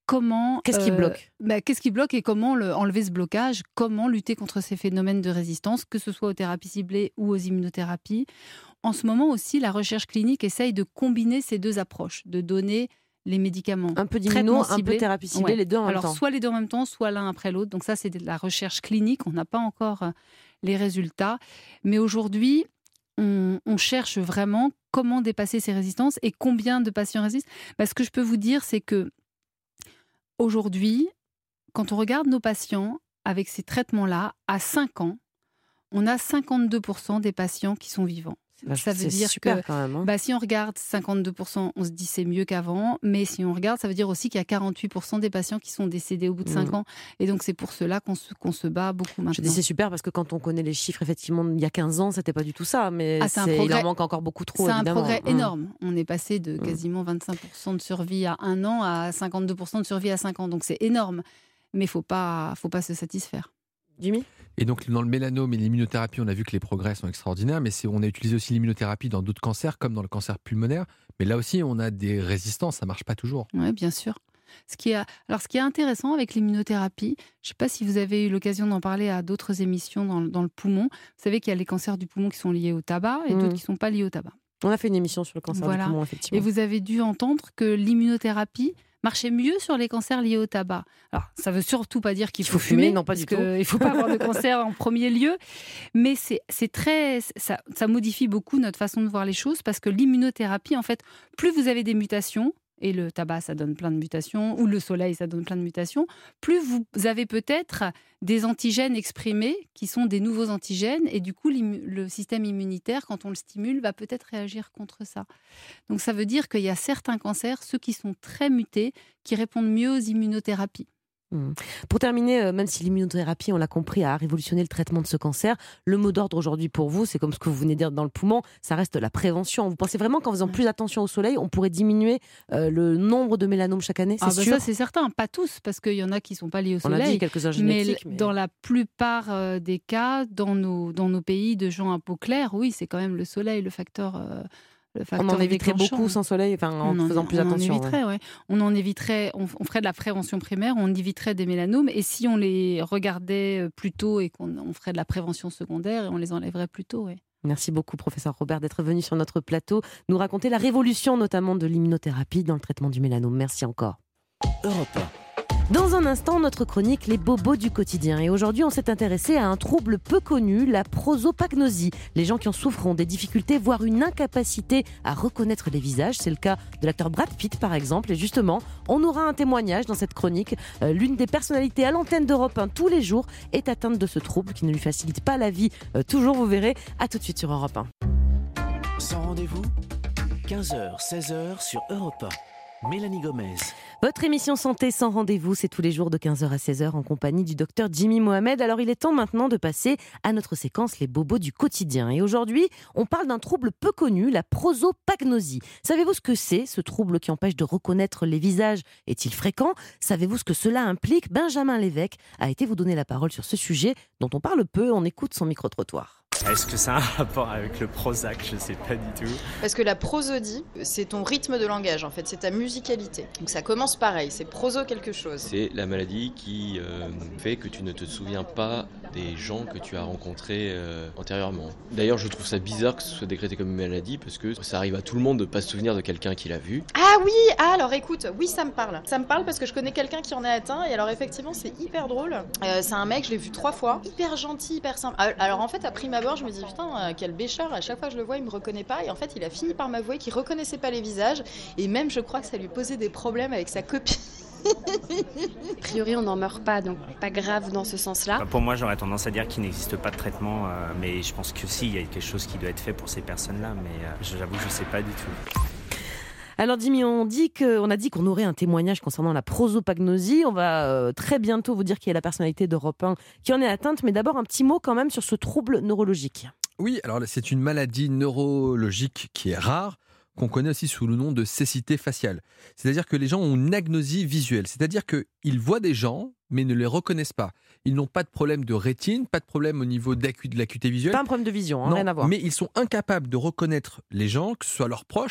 comment... Qu'est-ce qui bloque ? Qu'est-ce qui bloque et comment enlever ce blocage ? Comment lutter contre ces phénomènes de résistance, que ce soit aux thérapies ciblées ou aux immunothérapies ? En ce moment aussi, la recherche clinique essaye de combiner ces deux approches, de donner les médicaments. Un peu d'immuno, un peu thérapie ciblée, les deux en même temps. Alors, soit les deux en même temps, soit l'un après l'autre. Donc ça, c'est de la recherche clinique. On n'a pas encore les résultats. Mais aujourd'hui, on cherche vraiment comment dépasser ces résistances et combien de patients résistent. Ce que je peux vous dire, c'est que aujourd'hui, quand on regarde nos patients avec ces traitements-là, à 5 ans, on a 52% des patients qui sont vivants. Ça veut dire super, que quand même, hein. Si on regarde 52%, on se dit c'est mieux qu'avant, mais si on regarde, ça veut dire aussi qu'il y a 48% des patients qui sont décédés au bout de 5 ans. Et donc c'est pour cela qu'on se bat beaucoup maintenant. Je dis c'est super parce que quand on connaît les chiffres, effectivement, il y a 15 ans, c'était pas du tout ça, mais il en manque encore beaucoup trop, évidemment. C'est un progrès énorme. On est passé de quasiment 25% de survie à 1 an à 52% de survie à 5 ans. Donc c'est énorme, mais faut pas se satisfaire. Jimmy ? Et donc, dans le mélanome et l'immunothérapie, on a vu que les progrès sont extraordinaires, mais on a utilisé aussi l'immunothérapie dans d'autres cancers, comme dans le cancer pulmonaire. Mais là aussi, on a des résistances, ça ne marche pas toujours. Oui, bien sûr. Ce qui est intéressant avec l'immunothérapie, je ne sais pas si vous avez eu l'occasion d'en parler à d'autres émissions dans le poumon. Vous savez qu'il y a les cancers du poumon qui sont liés au tabac et d'autres qui ne sont pas liés au tabac. On a fait une émission sur le cancer du poumon, effectivement. Et vous avez dû entendre que l'immunothérapie marchait mieux sur les cancers liés au tabac. Alors, ça ne veut surtout pas dire qu'il faut fumer, non, pas du tout. Il ne faut pas avoir de cancer en premier lieu, mais ça modifie beaucoup notre façon de voir les choses, parce que l'immunothérapie, en fait, plus vous avez des mutations, et le tabac, ça donne plein de mutations, ou le soleil, ça donne plein de mutations, plus vous avez peut-être des antigènes exprimés qui sont des nouveaux antigènes, et du coup, le système immunitaire, quand on le stimule, va peut-être réagir contre ça. Donc ça veut dire qu'il y a certains cancers, ceux qui sont très mutés, qui répondent mieux aux immunothérapies. Pour terminer, même si l'immunothérapie, on l'a compris, a révolutionné le traitement de ce cancer, le mot d'ordre aujourd'hui pour vous, c'est comme ce que vous venez de dire dans le poumon, ça reste la prévention. Vous pensez vraiment qu'en faisant plus attention au soleil, on pourrait diminuer le nombre de mélanomes chaque année ? C'est sûr ? Ça, c'est certain. Pas tous, parce qu'il y en a qui ne sont pas liés au soleil. On a dit quelques-uns génétiques. Mais dans la plupart des cas, dans nos pays de gens à peau claire, oui, c'est quand même le soleil, le facteur... On en éviterait beaucoup sans soleil, en faisant plus attention. On en éviterait, on ferait de la prévention primaire, on éviterait des mélanomes, et si on les regardait plus tôt et qu'on ferait de la prévention secondaire, on les enlèverait plus tôt. Ouais. Merci beaucoup, professeur Robert, d'être venu sur notre plateau, nous raconter la révolution notamment de l'immunothérapie dans le traitement du mélanome. Merci encore. Europe 1. Dans un instant, notre chronique Les bobos du quotidien. Et aujourd'hui, on s'est intéressé à un trouble peu connu, la prosopagnosie. Les gens qui en souffrent ont des difficultés, voire une incapacité à reconnaître les visages. C'est le cas de l'acteur Brad Pitt, par exemple. Et justement, on aura un témoignage dans cette chronique. L'une des personnalités à l'antenne d'Europe 1 tous les jours est atteinte de ce trouble qui ne lui facilite pas la vie. Toujours, vous verrez. À tout de suite sur Europe 1. Sans rendez-vous, 15h, 16h sur Europe 1. Mélanie Gomez. Votre émission Santé sans rendez-vous, c'est tous les jours de 15h à 16h en compagnie du docteur Jimmy Mohamed. Alors il est temps maintenant de passer à notre séquence Les bobos du quotidien. Et aujourd'hui, on parle d'un trouble peu connu, la prosopagnosie. Savez-vous ce que c'est, ce trouble qui empêche de reconnaître les visages? Est-il fréquent? Savez-vous ce que cela implique? Benjamin Lévesque a été vous donner la parole sur ce sujet dont on parle peu. On écoute son micro-trottoir. Est-ce que ça a un rapport avec le Prozac? Je sais pas du tout. Parce que la prosodie, c'est ton rythme de langage, en fait, c'est ta musicalité. Donc ça commence pareil, c'est proso quelque chose. C'est la maladie qui fait que tu ne te souviens pas des gens que tu as rencontrés antérieurement. D'ailleurs, je trouve ça bizarre que ce soit décrété comme une maladie parce que ça arrive à tout le monde de ne pas se souvenir de quelqu'un qui l'a vu. Ah oui, alors écoute, oui ça me parle. Ça me parle parce que je connais quelqu'un qui en est atteint et alors effectivement c'est hyper drôle. C'est un mec, je l'ai vu 3 fois, hyper gentil, hyper simple. Alors en fait à prime abord je me dis putain quel béchard, à chaque fois que je le vois il me reconnaît pas et en fait il a fini par m'avouer qu'il reconnaissait pas les visages et même je crois que ça lui posait des problèmes avec sa copine. A priori, on n'en meurt pas, donc pas grave dans ce sens-là. Pour moi, j'aurais tendance à dire qu'il n'existe pas de traitement, mais je pense que si, il y a quelque chose qui doit être fait pour ces personnes-là, mais j'avoue que je ne sais pas du tout. Alors Jimmy, on a dit qu'on aurait un témoignage concernant la prosopagnosie. On va très bientôt vous dire qui est la personnalité d'Europe 1 qui en est atteinte, mais d'abord un petit mot quand même sur ce trouble neurologique. Oui, alors c'est une maladie neurologique qui est rare, qu'on connaît aussi sous le nom de cécité faciale. C'est-à-dire que les gens ont une agnosie visuelle, c'est-à-dire qu'ils voient des gens, mais ne les reconnaissent pas. Ils n'ont pas de problème de rétine, pas de problème au niveau de l'acuité visuelle. Pas un problème de vision, rien à voir. Mais ils sont incapables de reconnaître les gens, que ce soit leurs proches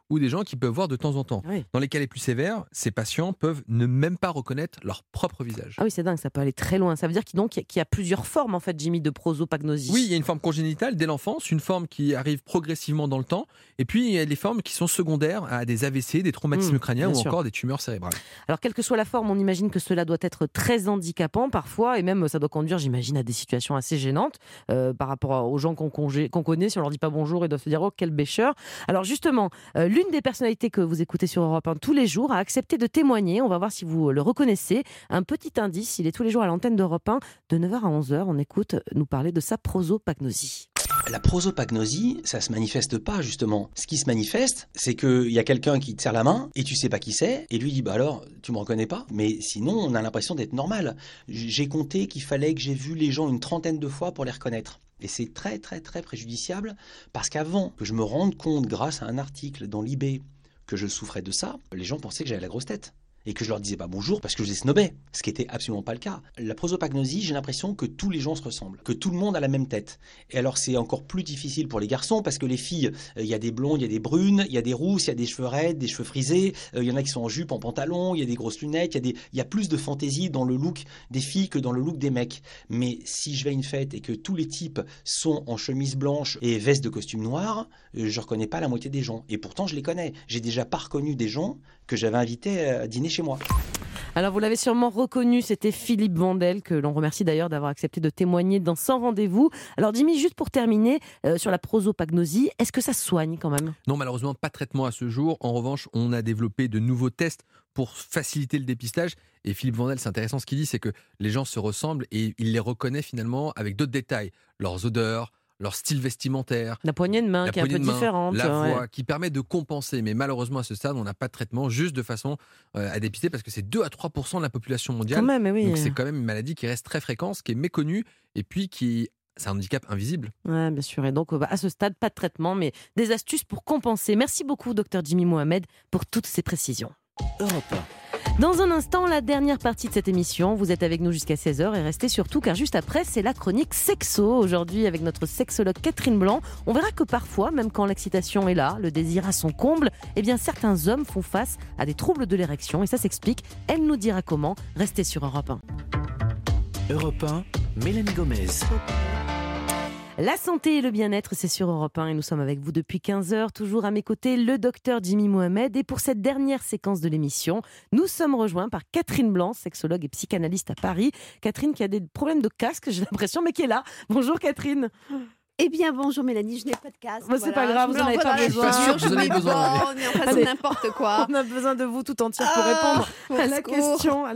ou des gens qui peuvent voir de temps en temps. Oui. Dans les cas les plus sévères, ces patients peuvent ne même pas reconnaître leur propre visage. Ah oui, c'est dingue, ça peut aller très loin. Ça veut dire qu'il y a plusieurs formes, en fait, Jimmy, de prosopagnosie. Oui, il y a une forme congénitale dès l'enfance, une forme qui arrive progressivement dans le temps, et puis il y a des formes qui sont secondaires à des AVC, des traumatismes crâniens ou encore des tumeurs cérébrales. Alors, quelle que soit la forme, on imagine que cela doit être très handicapant parfois, et même ça doit conduire, j'imagine, à des situations assez gênantes par rapport aux gens qu'on connaît. Si on leur dit pas bonjour, ils doivent se dire « Oh, quel bêcheur !» Alors justement, l'une des personnalités que vous écoutez sur Europe 1 tous les jours a accepté de témoigner. On va voir si vous le reconnaissez. Un petit indice, il est tous les jours à l'antenne d'Europe 1 de 9h à 11h. On écoute nous parler de sa prosopagnosie. La prosopagnosie, ça se manifeste pas justement. Ce qui se manifeste, c'est qu'il y a quelqu'un qui te serre la main et tu sais pas qui c'est et lui dit bah alors tu me reconnais pas. Mais sinon on a l'impression d'être normal. J'ai compté qu'il fallait que j'ai vu les gens une 30aine de fois pour les reconnaître. Et c'est très très très préjudiciable parce qu'avant que je me rende compte grâce à un article dans l'IB que je souffrais de ça, les gens pensaient que j'avais la grosse tête. Et que je leur disais pas bonjour parce que je les snobais, ce qui était absolument pas le cas. La prosopagnosie, j'ai l'impression que tous les gens se ressemblent, que tout le monde a la même tête. Et alors c'est encore plus difficile pour les garçons parce que les filles, il y a des blondes, il y a des brunes, il y a des rousses, il y a des cheveux raides, des cheveux frisés, il y en a qui sont en jupe, en pantalon, il y a des grosses lunettes, il y a plus de fantaisie dans le look des filles que dans le look des mecs. Mais si je vais à une fête et que tous les types sont en chemise blanche et veste de costume noir, je reconnais pas la moitié des gens. Et pourtant je les connais. J'ai déjà pas reconnu des gens que j'avais invités à dîner chez moi. Alors vous l'avez sûrement reconnu, c'était Philippe Vandel, que l'on remercie d'ailleurs d'avoir accepté de témoigner dans Sans Rendez-vous. Alors Jimmy, juste pour terminer, sur la prosopagnosie, est-ce que ça se soigne quand même ? Non, malheureusement, pas de traitement à ce jour. En revanche, on a développé de nouveaux tests pour faciliter le dépistage. Et Philippe Vandel, c'est intéressant ce qu'il dit, c'est que les gens se ressemblent et il les reconnaît finalement avec d'autres détails. Leurs odeurs, leur style vestimentaire, la poignée de main qui est un peu différente, la voix, qui permet de compenser. Mais malheureusement, à ce stade, on n'a pas de traitement juste de façon à dépister parce que c'est 2 à 3% de la population mondiale. Quand même, oui. Donc c'est quand même une maladie qui reste très fréquente, qui est méconnue et puis c'est un handicap invisible. Oui, bien sûr. Et donc, à ce stade, pas de traitement, mais des astuces pour compenser. Merci beaucoup, Dr Jimmy Mohamed, pour toutes ces précisions. Europe 1. Dans un instant, la dernière partie de cette émission. Vous êtes avec nous jusqu'à 16h et restez surtout car juste après, c'est la chronique sexo. Aujourd'hui, avec notre sexologue Catherine Blanc, on verra que parfois, même quand l'excitation est là, le désir à son comble, eh bien certains hommes font face à des troubles de l'érection et ça s'explique. Elle nous dira comment. Restez sur Europe 1. Europe 1, Mélanie Gomez. La santé et le bien-être, c'est sur Europe 1 et nous sommes avec vous depuis 15h, toujours à mes côtés, le docteur Jimmy Mohamed. Et pour cette dernière séquence de l'émission, nous sommes rejoints par Catherine Blanc, sexologue et psychanalyste à Paris. Catherine qui a des problèmes de casque, j'ai l'impression, mais qui est là. Bonjour Catherine. Eh bien, bonjour Mélanie, je n'ai pas de casque. Bon, c'est pas grave, vous n'en avez pas besoin. Je suis pas sûre que vous en avez besoin. On est en face de n'importe quoi. On a besoin de vous tout entière pour répondre à la question.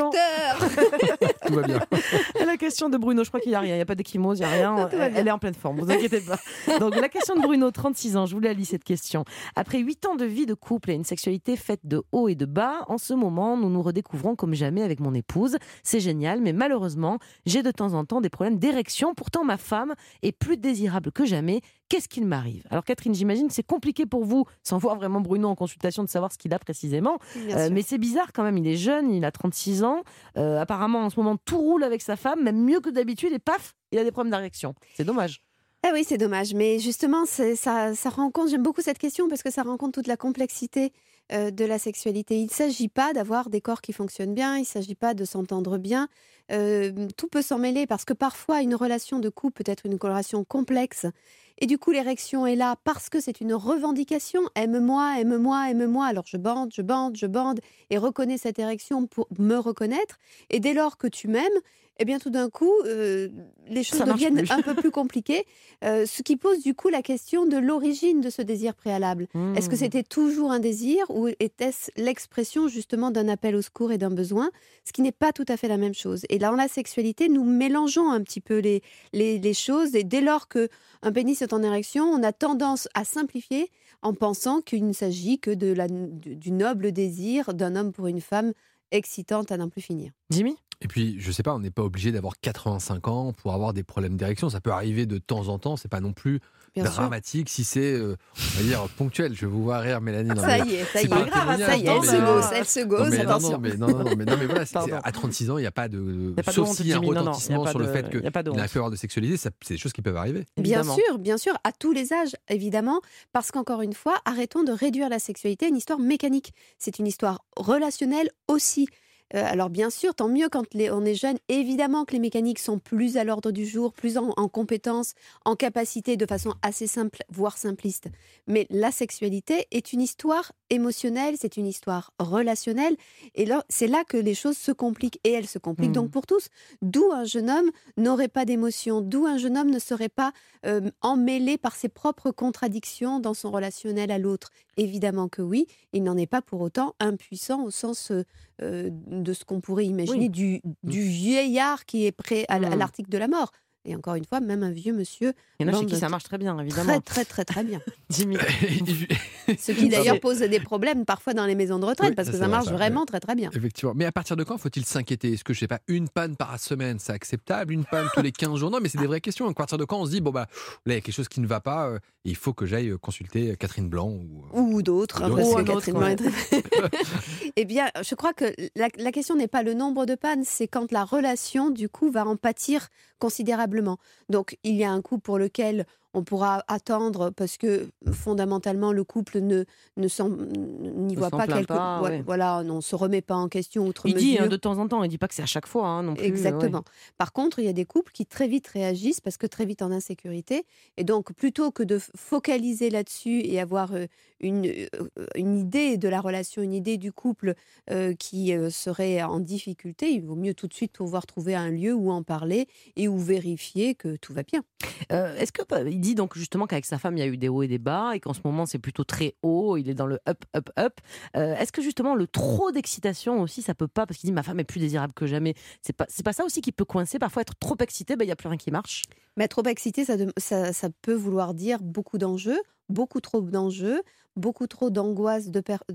Docteur. Tout va bien. À la question de Bruno, je crois qu'il n'y a rien, il n'y a pas d'échymose, il n'y a rien. Elle est en pleine forme, vous inquiétez pas. Donc la question de Bruno, 36 ans, je vous la lis cette question. Après 8 ans de vie de couple et une sexualité faite de haut et de bas, en ce moment, nous nous redécouvrons comme jamais avec mon épouse. C'est génial, mais malheureusement, j'ai de temps en temps des problèmes d'érection. Pourtant, ma femme est plus désirable que jamais. Qu'est-ce qu'il m'arrive ? Alors Catherine, j'imagine c'est compliqué pour vous, sans voir vraiment Bruno en consultation, de savoir ce qu'il a précisément. Mais c'est bizarre quand même, il est jeune, il a 36 ans. Apparemment en ce moment tout roule avec sa femme, même mieux que d'habitude, et paf, il a des problèmes d'érection. C'est dommage. Ah oui, c'est dommage. Mais justement, ça rend compte, j'aime beaucoup cette question parce que ça rend compte toute la complexité de la sexualité. Il ne s'agit pas d'avoir des corps qui fonctionnent bien, il ne s'agit pas de s'entendre bien. Tout peut s'en mêler parce que parfois une relation de couple peut être une relation complexe et du coup l'érection est là parce que c'est une revendication. Aime-moi, aime-moi, aime-moi. Alors je bande et reconnais cette érection pour me reconnaître. Et dès lors que tu m'aimes, eh bien tout d'un coup, les choses deviennent un peu plus compliquées, ce qui pose du coup la question de l'origine de ce désir préalable. Est-ce que c'était toujours un désir ou était-ce l'expression justement d'un appel au secours et d'un besoin, ce qui n'est pas tout à fait la même chose. Et là, dans la sexualité, nous mélangeons un petit peu les choses et dès lors qu'un pénis est en érection, on a tendance à simplifier en pensant qu'il ne s'agit que du noble désir d'un homme pour une femme excitante à n'en plus finir. Jimmy ? Et puis, je sais pas, on n'est pas obligé d'avoir 85 ans pour avoir des problèmes d'érection. Ça peut arriver de temps en temps. C'est pas non plus dramatique, si c'est, on va dire, ponctuel. Je vous vois rire, Mélanie. Ça y est, elle se gausse, attention. Mais voilà, à 36 ans, il n'y a pas de... Sauf s'il y a un retentissement sur le fait qu'il n'a pu avoir de sexualité, c'est des choses qui peuvent arriver. Bien sûr, à tous les âges, évidemment, parce qu'encore une fois, arrêtons de réduire la sexualité à une histoire mécanique. C'est une histoire relationnelle aussi. Alors bien sûr, tant mieux quand on est jeune. Évidemment que les mécaniques sont plus à l'ordre du jour, plus en compétences, en capacité, de façon assez simple, voire simpliste. Mais la sexualité est une histoire émotionnelle, c'est une histoire relationnelle. Et là, c'est là que les choses se compliquent. Et elles se compliquent donc pour tous. D'où un jeune homme n'aurait pas d'émotion, d'où un jeune homme ne serait pas emmêlé par ses propres contradictions dans son relationnel à l'autre. Évidemment que oui, il n'en est pas pour autant impuissant au sens de ce qu'on pourrait imaginer du vieillard qui est prêt à l'article de la mort. Et encore une fois, même un vieux monsieur... Il y en a chez qui ça marche très bien, évidemment. Très bien. Jimmy. Ce qui d'ailleurs pose des problèmes parfois dans les maisons de retraite, parce que ça marche vraiment très bien. Effectivement. Mais à partir de quand faut-il s'inquiéter ? Est-ce que, je sais pas, une panne par semaine, c'est acceptable ? Une panne tous les 15 jours ? Non, mais c'est des vraies questions. À partir de quand on se dit, là, il y a quelque chose qui ne va pas, il faut que j'aille consulter Catherine Blanc ou d'autres. Parce que Catherine Blanc est très... Eh bien, je crois que la question n'est pas le nombre de pannes, c'est quand la relation, du coup, va en pâtir considérablement. Donc, il y a un couple pour lequel on pourra attendre parce que fondamentalement le couple n'y voit pas quelque voilà, on se remet pas en question outre mesure. Il dit de temps en temps, il dit pas que c'est à chaque fois non plus. Exactement. Ouais. Par contre, il y a des couples qui très vite réagissent parce que très vite en insécurité, et donc plutôt que de focaliser là-dessus et avoir une idée de la relation, une idée du couple qui serait en difficulté, il vaut mieux tout de suite pouvoir trouver un lieu où en parler et où vérifier que tout va bien. Est-ce que il dit donc justement qu'avec sa femme il y a eu des hauts et des bas et qu'en ce moment c'est plutôt très haut, il est dans le up. Est-ce que justement le trop d'excitation aussi ça peut pas, parce qu'il dit ma femme est plus désirable que jamais, c'est pas ça aussi qui peut coincer parfois, être trop excité, il y a plus rien qui marche. Mais trop excité, ça peut vouloir dire beaucoup d'enjeux, beaucoup trop d'enjeux, beaucoup trop d'angoisse,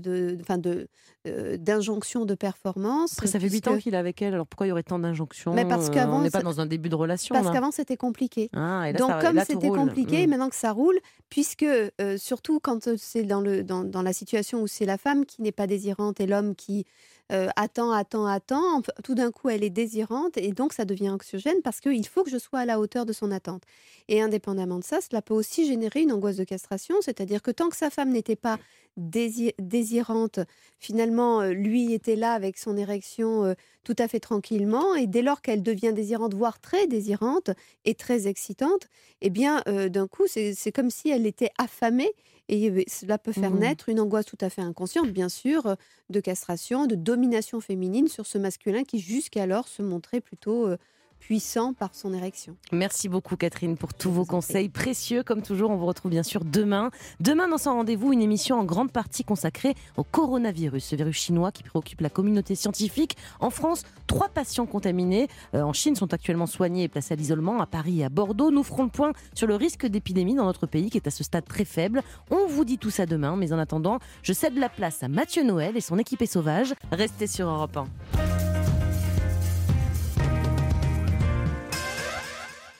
d'injonctions de performance. Après, ça fait 8 ans qu'il est avec elle, alors pourquoi il y aurait tant d'injonctions ? Mais parce qu'avant, on n'est pas dans un début de relation. Parce qu'avant, c'était compliqué. Et là, donc, comme c'était compliqué, maintenant que ça roule, puisque surtout quand c'est dans la situation où c'est la femme qui n'est pas désirante et l'homme qui attend, tout d'un coup elle est désirante et donc ça devient anxiogène parce qu'il faut que je sois à la hauteur de son attente. Et indépendamment de ça, cela peut aussi générer une angoisse de castration, c'est-à-dire que tant que sa femme n'était pas désirante, finalement lui était là avec son érection tout à fait tranquillement, et dès lors qu'elle devient désirante, voire très désirante et très excitante, eh bien d'un coup c'est comme si elle était affamée. Et cela peut faire naître une angoisse tout à fait inconsciente, bien sûr, de castration, de domination féminine sur ce masculin qui jusqu'alors se montrait plutôt puissant par son érection. Merci beaucoup Catherine pour tous vos conseils précieux. Comme toujours, on vous retrouve bien sûr demain. Demain, dans Sans Rendez-vous, une émission en grande partie consacrée au coronavirus, ce virus chinois qui préoccupe la communauté scientifique. En France, 3 patients contaminés en Chine sont actuellement soignés et placés à l'isolement à Paris et à Bordeaux. Nous ferons le point sur le risque d'épidémie dans notre pays qui est à ce stade très faible. On vous dit tout ça demain, mais en attendant, je cède la place à Mathieu Noël et son équipée sauvage. Restez sur Europe 1.